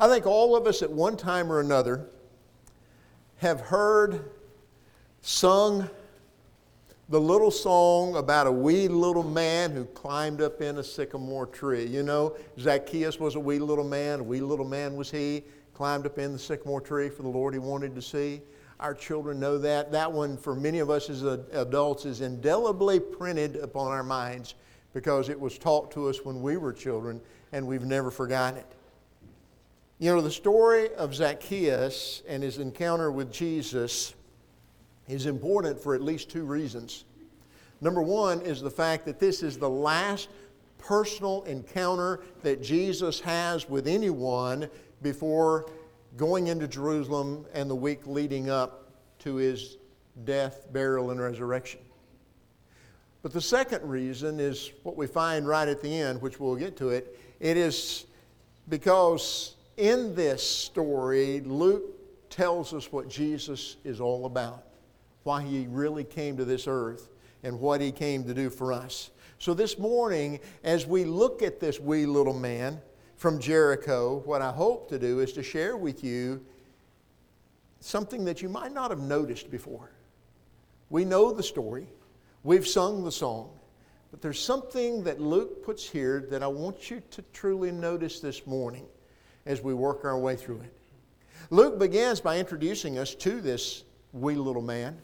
I think all of us at one time or another have heard, sung the little song about a wee little man who climbed up in a sycamore tree. You know, Zacchaeus was a wee little man was he, climbed up in the sycamore tree for the Lord he wanted to see. Our children know that. That one, for many of us as adults, is indelibly printed upon our minds because it was taught to us when we were children, and we've never forgotten it. You know, the story of Zacchaeus and his encounter with Jesus is important for at least two reasons. Number one is the fact that this is the last personal encounter that Jesus has with anyone before going into Jerusalem and the week leading up to his death, burial, and resurrection. But the second reason is what we find right at the end, which we'll get to it. It is because in this story, Luke tells us what Jesus is all about, why he really came to this earth and what he came to do for us. So this morning, as we look at this wee little man from Jericho, what I hope to do is to share with you something that you might not have noticed before. We know the story. We've sung the song. But there's something that Luke puts here that I want you to truly notice this morning as we work our way through it. Luke begins by introducing us to this wee little man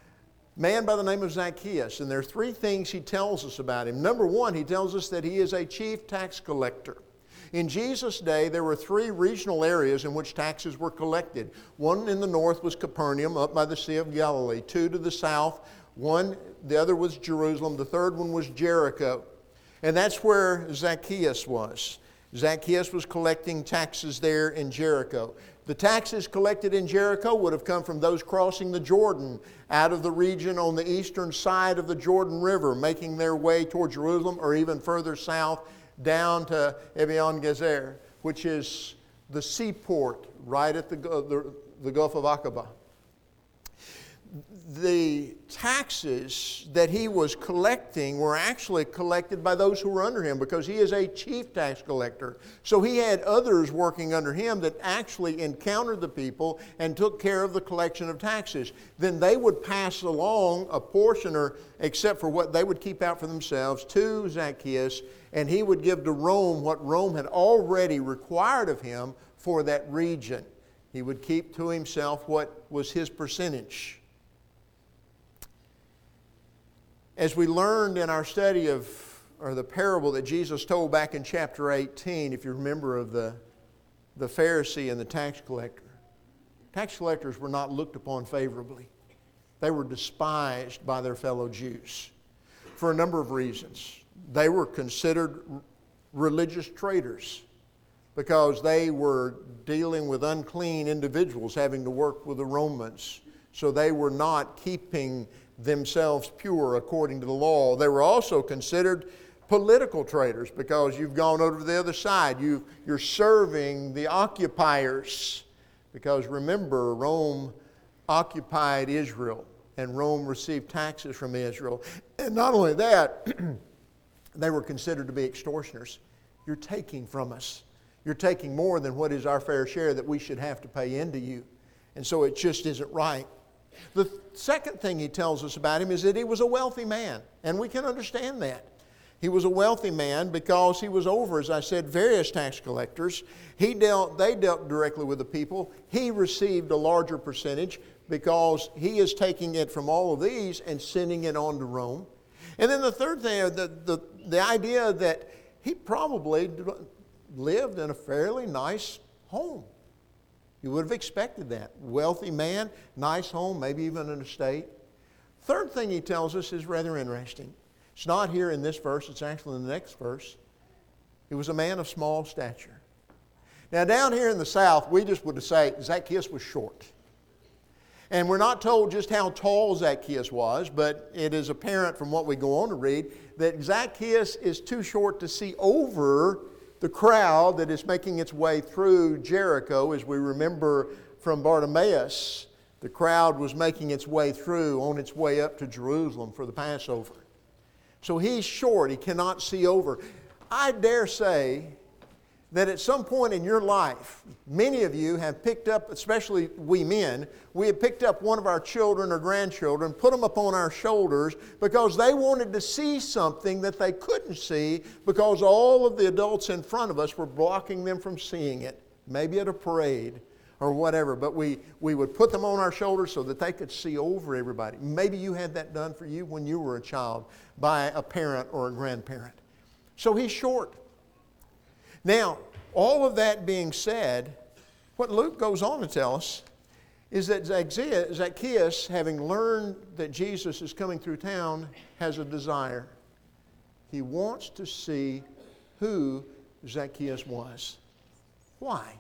by the name of Zacchaeus. And there are three things he tells us about him. Number one, he tells us that he is a chief tax collector. In Jesus' day, there were three regional areas in which taxes were collected. One in the north was Capernaum, up by the Sea of Galilee. Two to the south, the other was Jerusalem. The third one was Jericho. And that's where Zacchaeus was. Zacchaeus was collecting taxes there in Jericho. The taxes collected in Jericho would have come from those crossing the Jordan out of the region on the eastern side of the Jordan River, making their way toward Jerusalem, or even further south down to Ebion Gezer, which is the seaport right at the Gulf of Aqaba. The taxes that he was collecting were actually collected by those who were under him, because he is a chief tax collector. So he had others working under him that actually encountered the people and took care of the collection of taxes. Then they would pass along a portion, or except for what they would keep out for themselves, to Zacchaeus, and he would give to Rome what Rome had already required of him for that region. He would keep to himself what was his percentage. As we learned in our study of the parable that Jesus told back in chapter 18, if you remember, of the Pharisee and the tax collector. Tax collectors were not looked upon favorably. They were despised by their fellow Jews for a number of reasons. They were considered religious traitors because they were dealing with unclean individuals having to work with the Romans. So they were not keeping themselves pure according to the law. They were also considered political traitors because you've gone over to the other side. You're serving the occupiers, because remember, Rome occupied Israel and Rome received taxes from Israel. And not only that, they were considered to be extortioners. You're taking from us. You're taking more than what is our fair share that we should have to pay into you. And so it just isn't right. The second thing he tells us about him is that he was a wealthy man, and we can understand that. He was a wealthy man because he was over, as I said, various tax collectors. They dealt directly with the people. He received a larger percentage because he is taking it from all of these and sending it on to Rome. And then the third thing, the idea that he probably lived in a fairly nice home. You would have expected that. Wealthy man, nice home, maybe even an estate. Third thing he tells us is rather interesting. It's not here in this verse, it's actually in the next verse. He was a man of small stature. Now down here in the South, we just would say Zacchaeus was short. And we're not told just how tall Zacchaeus was, but it is apparent from what we go on to read that Zacchaeus is too short to see over the crowd that is making its way through Jericho. As we remember from Bartimaeus, the crowd was making its way through on its way up to Jerusalem for the Passover. So he's short. He cannot see over. I dare say that at some point in your life, many of you have picked up, especially we men, we have picked up one of our children or grandchildren, put them upon our shoulders because they wanted to see something that they couldn't see because all of the adults in front of us were blocking them from seeing it, maybe at a parade or whatever. But we would put them on our shoulders so that they could see over everybody. Maybe you had that done for you when you were a child by a parent or a grandparent. So he's short. Now, all of that being said, what Luke goes on to tell us is that Zacchaeus, having learned that Jesus is coming through town, has a desire. He wants to see who Zacchaeus was. Why?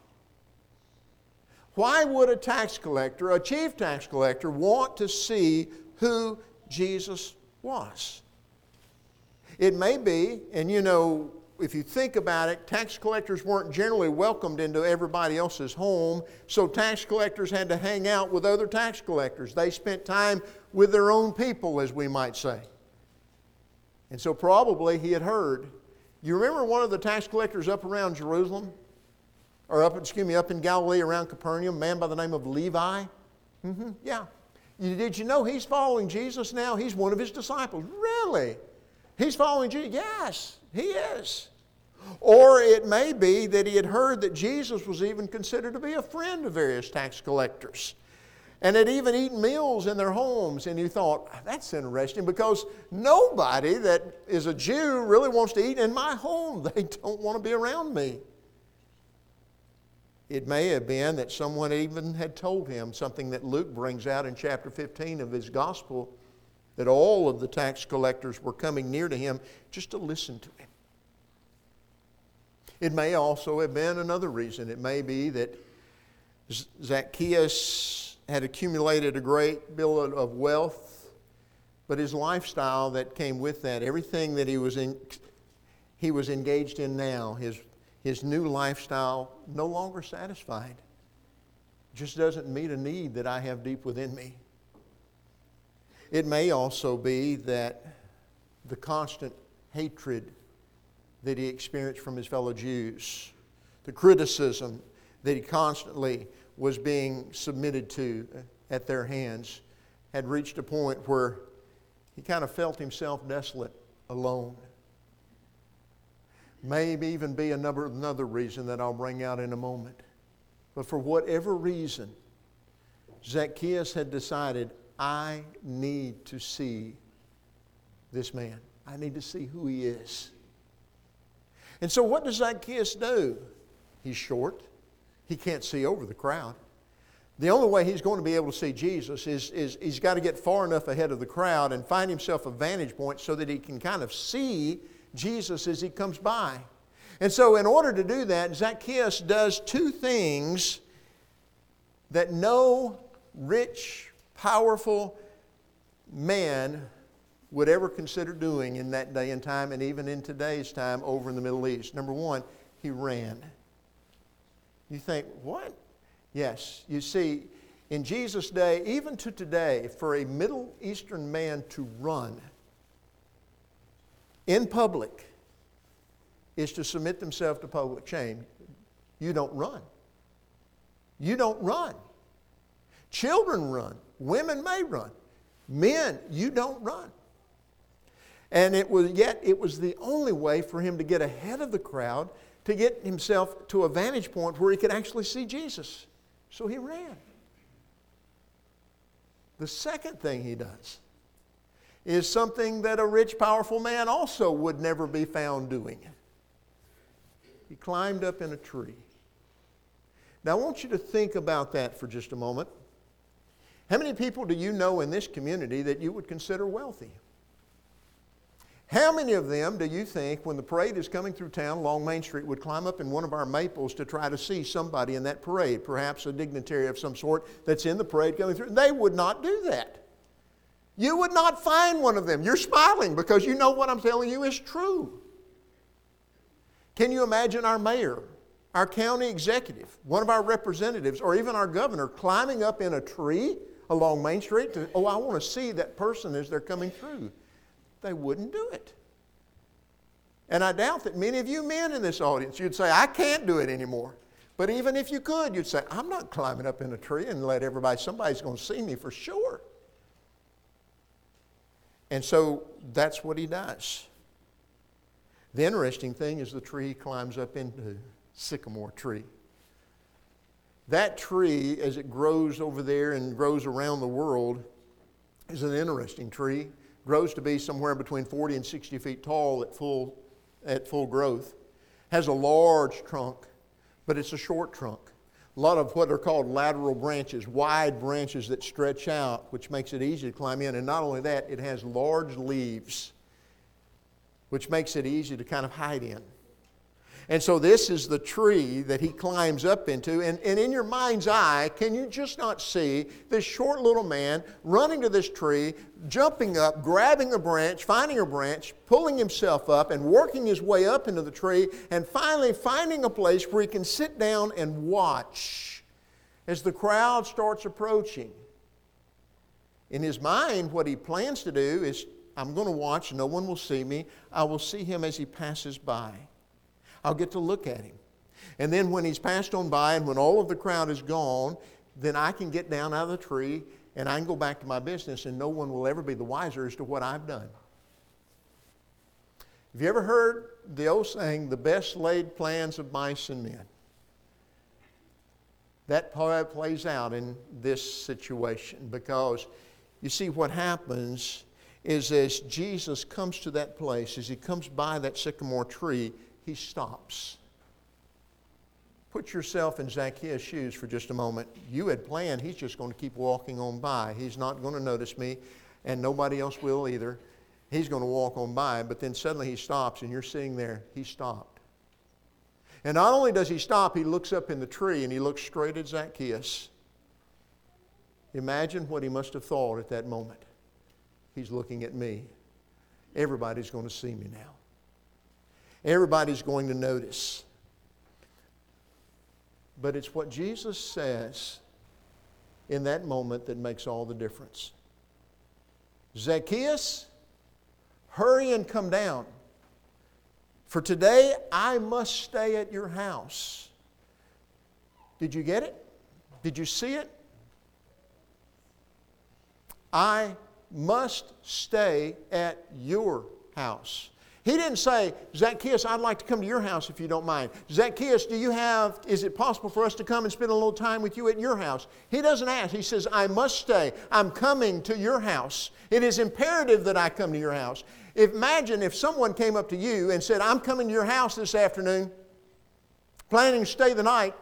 Why would a tax collector, a chief tax collector, want to see who Jesus was? It may be, and you know, if you think about it, tax collectors weren't generally welcomed into everybody else's home, so tax collectors had to hang out with other tax collectors. They spent time with their own people, as we might say. And so probably he had heard. You remember one of the tax collectors up around Jerusalem? Or up in Galilee around Capernaum, a man by the name of Levi? Yeah. Did you know he's following Jesus now? He's one of his disciples. Really? He's following Jesus? Yes, he is. Or it may be that he had heard that Jesus was even considered to be a friend of various tax collectors and had even eaten meals in their homes. And you thought, that's interesting because nobody that is a Jew really wants to eat in my home. They don't want to be around me. It may have been that someone even had told him something that Luke brings out in chapter 15 of his gospel, that all of the tax collectors were coming near to him just to listen to him. It may also have been another reason. It may be that Zacchaeus had accumulated a great deal of wealth, but his lifestyle that came with that, everything that he was engaged in now, his new lifestyle no longer satisfied. Just doesn't meet a need that I have deep within me. It may also be that the constant hatred that he experienced from his fellow Jews, the criticism that he constantly was being submitted to at their hands, had reached a point where he kind of felt himself desolate, alone. Maybe even be another reason that I'll bring out in a moment. But for whatever reason, Zacchaeus had decided, I need to see this man. I need to see who he is. And so what does Zacchaeus do? He's short. He can't see over the crowd. The only way he's going to be able to see Jesus is he's got to get far enough ahead of the crowd and find himself a vantage point so that he can kind of see Jesus as he comes by. And so in order to do that, Zacchaeus does two things that no rich, powerful man would ever consider doing in that day and time, and even in today's time over in the Middle East. Number one, he ran. You think, what? Yes. You see, in Jesus' day, even to today, for a Middle Eastern man to run in public is to submit themselves to public shame. You don't run. You don't run. Children run. Women may run. Men, you don't run. And it was the only way for him to get ahead of the crowd, to get himself to a vantage point where he could actually see Jesus. So he ran. The second thing he does is something that a rich, powerful man also would never be found doing. He climbed up in a tree. Now I want you to think about that for just a moment. How many people do you know in this community that you would consider wealthy? How many of them do you think, when the parade is coming through town along Main Street, would climb up in one of our maples to try to see somebody in that parade, perhaps a dignitary of some sort that's in the parade coming through? They would not do that. You would not find one of them. You're smiling because you know what I'm telling you is true. Can you imagine our mayor, our county executive, one of our representatives, or even our governor climbing up in a tree along Main Street to, I want to see that person as they're coming through? They wouldn't do it. And I doubt that many of you men in this audience, you'd say, I can't do it anymore. But even if you could, you'd say, I'm not climbing up in a tree and let somebody's going to see me for sure. And so that's what he does. The interesting thing is the tree he climbs up into, sycamore tree. That tree, as it grows over there and grows around the world, is an interesting tree. Grows to be somewhere between 40 and 60 feet tall at full growth. Has a large trunk, but it's a short trunk. A lot of what are called lateral branches, wide branches that stretch out, which makes it easy to climb in. And not only that, it has large leaves, which makes it easy to kind of hide in. And so this is the tree that he climbs up into. And in your mind's eye, can you just not see this short little man running to this tree, jumping up, grabbing a branch, finding a branch, pulling himself up and working his way up into the tree, and finally finding a place where he can sit down and watch as the crowd starts approaching. In his mind, what he plans to do is, I'm going to watch, no one will see me. I will see him as he passes by. I'll get to look at him. And then when he's passed on by and when all of the crowd is gone, then I can get down out of the tree and I can go back to my business and no one will ever be the wiser as to what I've done. Have you ever heard the old saying, the best laid plans of mice and men? That plays out in this situation because you see what happens is as Jesus comes to that place, as he comes by that sycamore tree, he stops. Put yourself in Zacchaeus' shoes for just a moment. You had planned he's just going to keep walking on by. He's not going to notice me, and nobody else will either. He's going to walk on by, but then suddenly he stops, and you're sitting there. He stopped. And not only does he stop, he looks up in the tree, and he looks straight at Zacchaeus. Imagine what he must have thought at that moment. He's looking at me. Everybody's going to see me now. Everybody's going to notice. But it's what Jesus says in that moment that makes all the difference. Zacchaeus, hurry and come down. For today I must stay at your house. Did you get it? Did you see it? I must stay at your house. He didn't say, Zacchaeus, I'd like to come to your house if you don't mind. Zacchaeus, is it possible for us to come and spend a little time with you at your house? He doesn't ask. He says, I must stay. I'm coming to your house. It is imperative that I come to your house. Imagine if someone came up to you and said, I'm coming to your house this afternoon, planning to stay the night.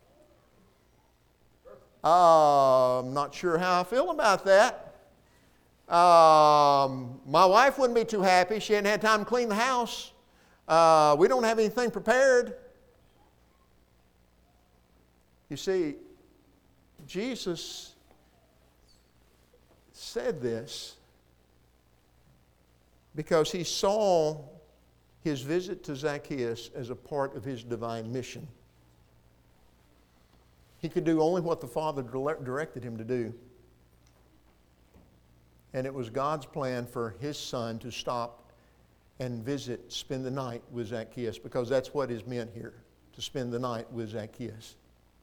I'm not sure how I feel about that. My wife wouldn't be too happy. She hadn't had time to clean the house. We don't have anything prepared. You see, Jesus said this because he saw his visit to Zacchaeus as a part of his divine mission. He could do only what the Father directed him to do. And it was God's plan for his son to stop and spend the night with Zacchaeus, because that's what is meant here, to spend the night with Zacchaeus.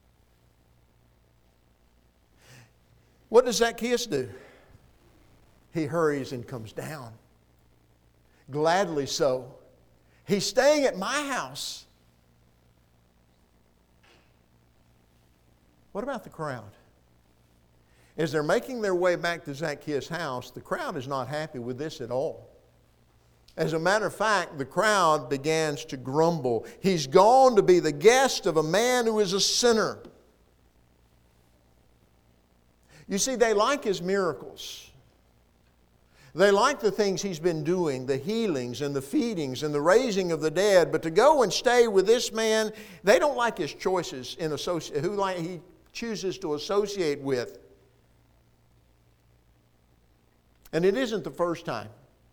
What does Zacchaeus do? He hurries and comes down. Gladly so. He's staying at my house. What about the crowd? As they're making their way back to Zacchaeus' house, the crowd is not happy with this at all. As a matter of fact, the crowd begins to grumble. He's gone to be the guest of a man who is a sinner. You see, they like his miracles. They like the things he's been doing, the healings and the feedings and the raising of the dead. But to go and stay with this man, they don't like his choices in who he chooses to associate with. And it isn't the first time.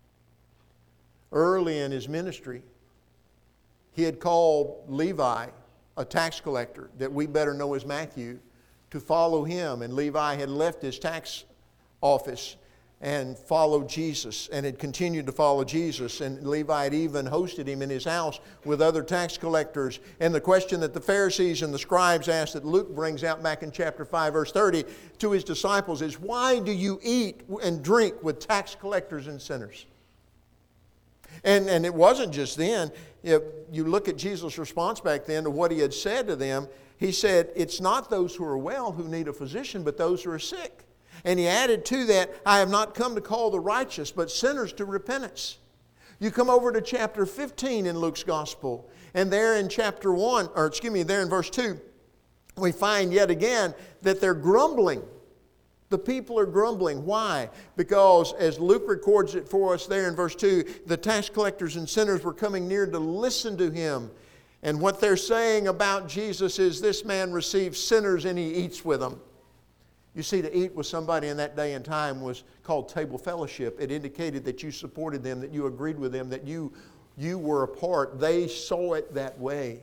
Early in his ministry, he had called Levi, a tax collector that we better know as Matthew, to follow him. And Levi had left his tax office and followed Jesus and had continued to follow Jesus. And Levi had even hosted him in his house with other tax collectors. And the question that the Pharisees and the scribes asked that Luke brings out back in chapter 5, verse 30 to his disciples is, why do you eat and drink with tax collectors and sinners? And it wasn't just then. If you look at Jesus' response back then to what he had said to them, he said, it's not those who are well who need a physician, but those who are sick. And he added to that, I have not come to call the righteous, but sinners to repentance. You come over to chapter 15 in Luke's Gospel, and there in there in verse 2, we find yet again that they're grumbling. The people are grumbling. Why? Because as Luke records it for us there in verse 2, the tax collectors and sinners were coming near to listen to him. And what they're saying about Jesus is, this man receives sinners and he eats with them. You see, to eat with somebody in that day and time was called table fellowship. It indicated that you supported them, that you agreed with them, that you were a part. They saw it that way.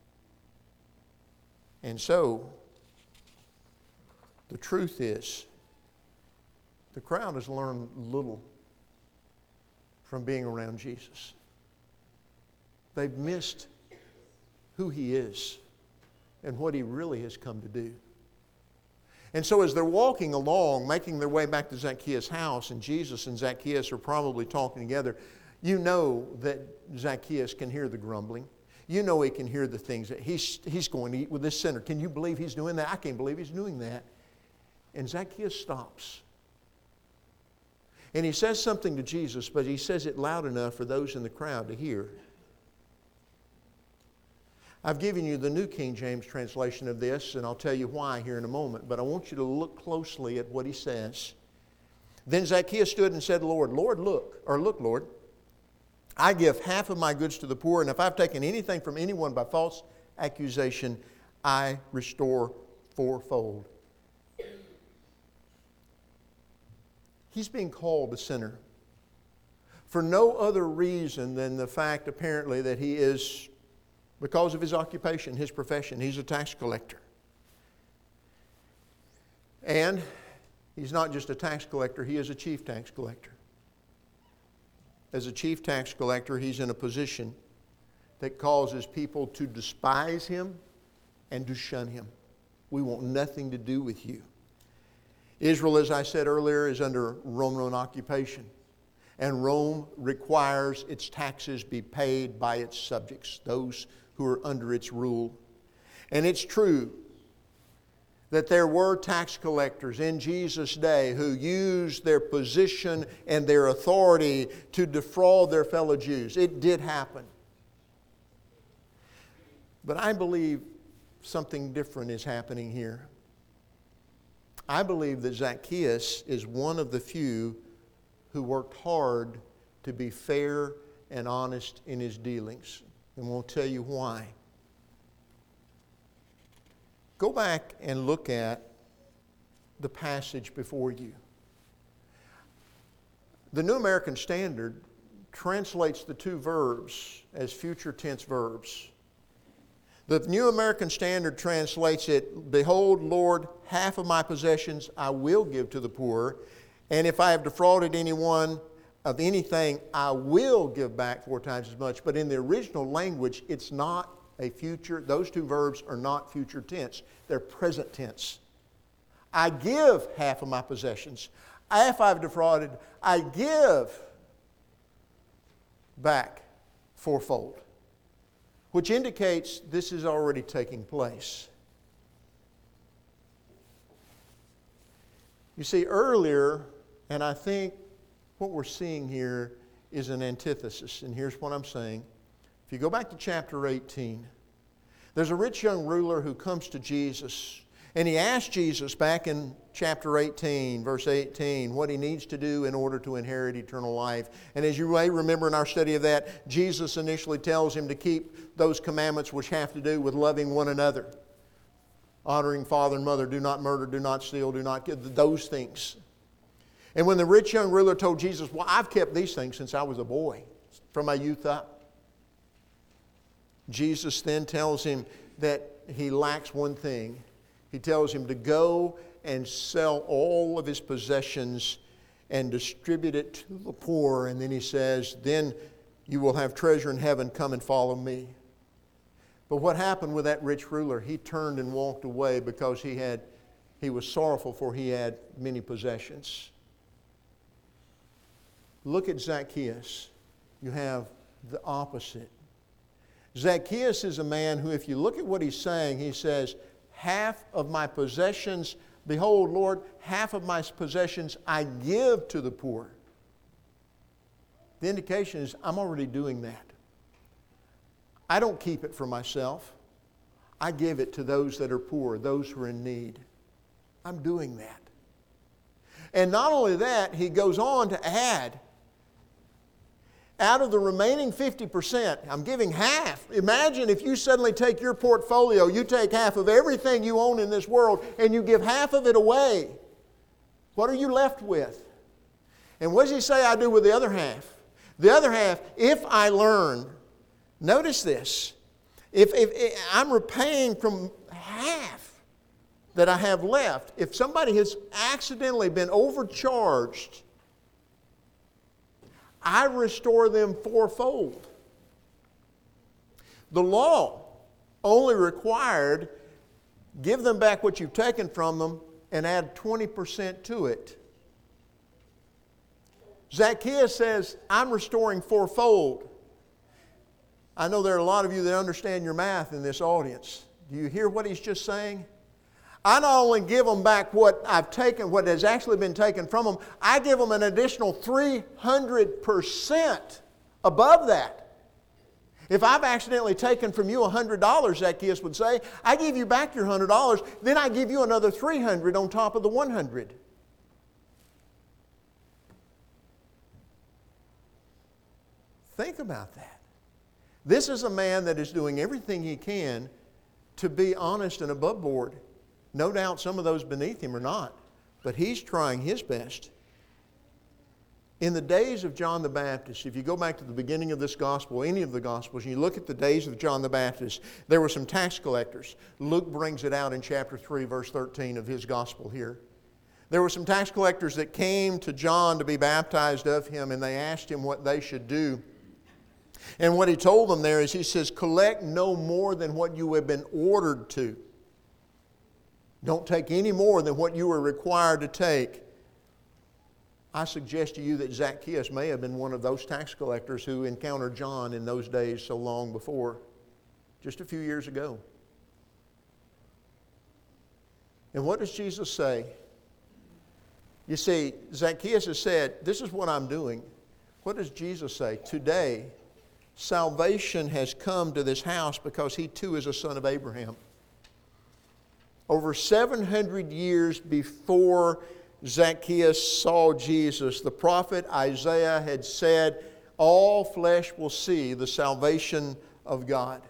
And so, the truth is, the crowd has learned little from being around Jesus. They've missed who he is and what he really has come to do. And so as they're walking along, making their way back to Zacchaeus' house, and Jesus and Zacchaeus are probably talking together, you know that Zacchaeus can hear the grumbling. You know he can hear the things that he's going to eat with this sinner. Can you believe he's doing that? I can't believe he's doing that. And Zacchaeus stops. And he says something to Jesus, but he says it loud enough for those in the crowd to hear. I've given you the New King James translation of this, and I'll tell you why here in a moment, but I want you to look closely at what he says. Then Zacchaeus stood and said, Lord, look, Lord, I give half of my goods to the poor, and if I've taken anything from anyone by false accusation, I restore fourfold. He's being called a sinner for no other reason than the fact, apparently, that he is, because of his occupation, his profession, he's a tax collector. And he's not just a tax collector, he is a chief tax collector. As a chief tax collector, he's in a position that causes people to despise him and to shun him. We want nothing to do with you. Israel, as I said earlier, is under Roman occupation. And Rome requires its taxes be paid by its subjects, those who are under its rule. And it's true that there were tax collectors in Jesus' day who used their position and their authority to defraud their fellow Jews. It did happen. But I believe something different is happening here. I believe that Zacchaeus is one of the few who worked hard to be fair and honest in his dealings. And we'll tell you why. Go back and look at the passage before you. The New American Standard translates the two verbs as future tense verbs. The New American Standard translates it, Behold, Lord, half of my possessions I will give to the poor, and if I have defrauded anyone of anything, I will give back 4 times as much. But in the original language, it's not a future. Those two verbs are not future tense. They're present tense. I give half of my possessions. If I've defrauded, I give back fourfold, which indicates this is already taking place. You see, earlier, and I think what we're seeing here is an antithesis, and here's what I'm saying. If you go back to chapter 18, there's a rich young ruler who comes to Jesus, and he asks Jesus back in chapter 18, verse 18, what he needs to do in order to inherit eternal life. And as you may remember in our study of that, Jesus initially tells him to keep those commandments which have to do with loving one another. Honoring father and mother, do not murder, do not steal, do not kill, those things. And when the rich young ruler told Jesus, well, I've kept these things since I was a boy, from my youth up. Jesus then tells him that he lacks one thing. He tells him to go and sell all of his possessions and distribute it to the poor. And then he says, then you will have treasure in heaven. Come and follow me. But what happened with that rich ruler? He turned and walked away because he was sorrowful, for he had many possessions. Look at Zacchaeus. You have the opposite. Zacchaeus is a man who, if you look at what he's saying, he says, half of my possessions, behold, Lord, half of my possessions I give to the poor. The indication is I'm already doing that. I don't keep it for myself. I give it to those that are poor, those who are in need. I'm doing that. And not only that, he goes on to add, out of the remaining 50%, I'm giving half. Imagine if you suddenly take your portfolio, you take half of everything you own in this world, and you give half of it away. What are you left with? And what does he say I do with the other half? The other half, if I learn, notice this, if I'm repaying from half that I have left, if somebody has accidentally been overcharged, I restore them fourfold. The law only required, give them back what you've taken from them and add 20% to it. Zacchaeus says, I'm restoring fourfold. I know there are a lot of you that understand your math in this audience. Do you hear what he's just saying? I not only give them back what I've taken, what has actually been taken from them, I give them an additional 300% above that. If I've accidentally taken from you $100, Zacchaeus would say, I give you back your $100, then I give you another $300 on top of the $100. Think about that. This is a man that is doing everything he can to be honest and above board. No doubt some of those beneath him are not, but he's trying his best. In the days of John the Baptist, if you go back to the beginning of this gospel, any of the gospels, and you look at the days of John the Baptist, there were some tax collectors. Luke brings it out in chapter 3, verse 13 of his gospel here. There were some tax collectors that came to John to be baptized of him, and they asked him what they should do. And what he told them there is, he says, collect no more than what you have been ordered to. Don't take any more than what you are required to take. I suggest to you that Zacchaeus may have been one of those tax collectors who encountered John in those days so long before, just a few years ago. And what does Jesus say? You see, Zacchaeus has said, this is what I'm doing. What does Jesus say? Today, salvation has come to this house because he too is a son of Abraham. Over 700 years before Zacchaeus saw Jesus, the prophet Isaiah had said, all flesh will see the salvation of God.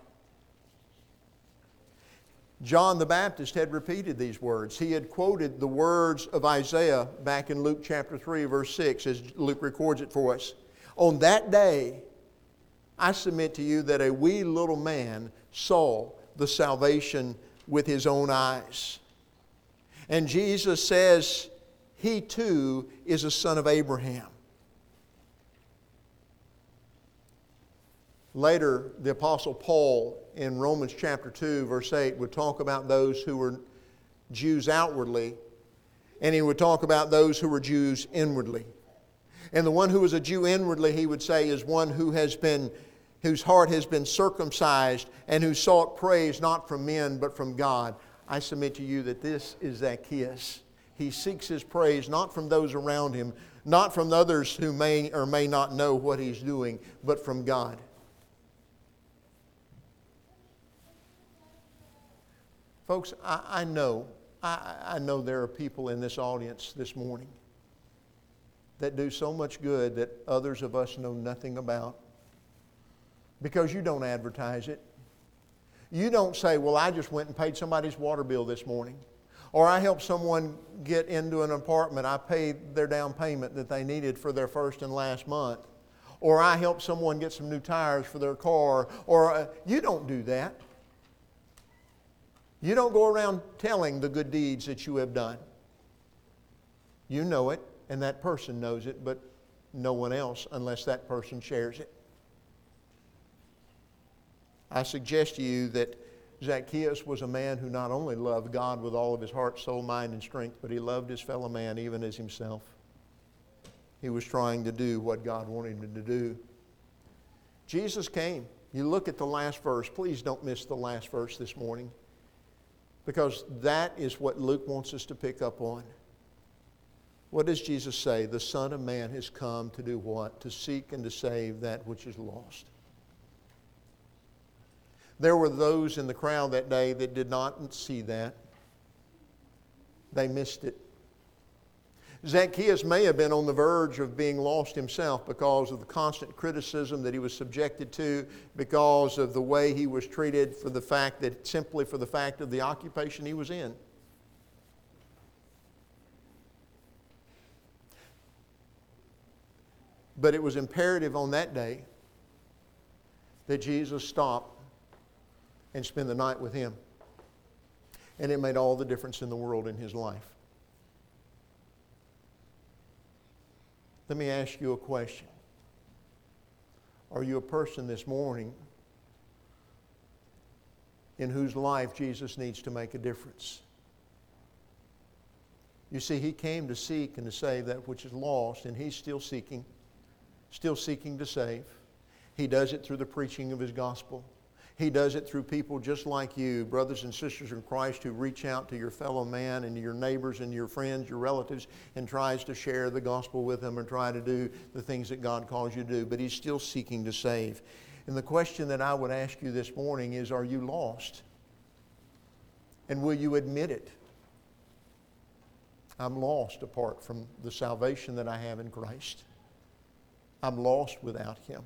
John the Baptist had repeated these words. He had quoted the words of Isaiah back in Luke chapter 3, verse 6, as Luke records it for us. On that day, I submit to you that a wee little man saw the salvation with his own eyes. And Jesus says he too is a son of Abraham. Later, the Apostle Paul in Romans chapter 2, verse 8 would talk about those who were Jews outwardly, and he would talk about those who were Jews inwardly. And the one who was a Jew inwardly, he would say, is one whose heart has been circumcised and who sought praise not from men but from God. I submit to you that this is Zacchaeus. He seeks his praise not from those around him, not from others who may or may not know what he's doing, but from God. Folks, I know there are people in this audience this morning that do so much good that others of us know nothing about. Because you don't advertise it. You don't say, well, I just went and paid somebody's water bill this morning. Or I helped someone get into an apartment. I paid their down payment that they needed for their first and last month. Or I helped someone get some new tires for their car. Or you don't do that. You don't go around telling the good deeds that you have done. You know it. And that person knows it, but no one else unless that person shares it. I suggest to you that Zacchaeus was a man who not only loved God with all of his heart, soul, mind, and strength, but he loved his fellow man even as himself. He was trying to do what God wanted him to do. Jesus came. You look at the last verse. Please don't miss the last verse this morning, because that is what Luke wants us to pick up on. What does Jesus say? The Son of Man has come to do what? To seek and to save that which is lost. There were those in the crowd that day that did not see that. They missed it. Zacchaeus may have been on the verge of being lost himself because of the constant criticism that he was subjected to, because of the way he was treated, simply for the fact of the occupation he was in. But it was imperative on that day that Jesus stop and spend the night with him. And it made all the difference in the world in his life. Let me ask you a question. Are you a person this morning in whose life Jesus needs to make a difference? You see, he came to seek and to save that which is lost, and he's still seeking to save. He does it through the preaching of his gospel. He does it through people just like you, brothers and sisters in Christ, who reach out to your fellow man and to your neighbors and your friends, your relatives, and tries to share the gospel with them and try to do the things that God calls you to do. But he's still seeking to save. And the question that I would ask you this morning is, are you lost? And will you admit it? I'm lost apart from the salvation that I have in Christ. I'm lost without him.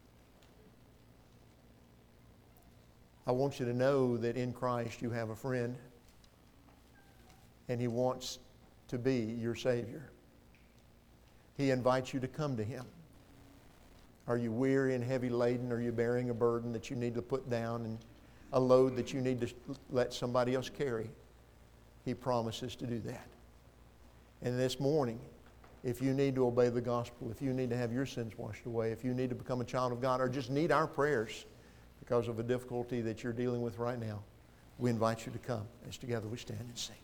I want you to know that in Christ you have a friend, and he wants to be your Savior. He invites you to come to him. Are you weary and heavy laden? Are you bearing a burden that you need to put down and a load that you need to let somebody else carry? He promises to do that. And this morning, if you need to obey the gospel, if you need to have your sins washed away, if you need to become a child of God, or just need our prayers because of a difficulty that you're dealing with right now, we invite you to come as together we stand and sing.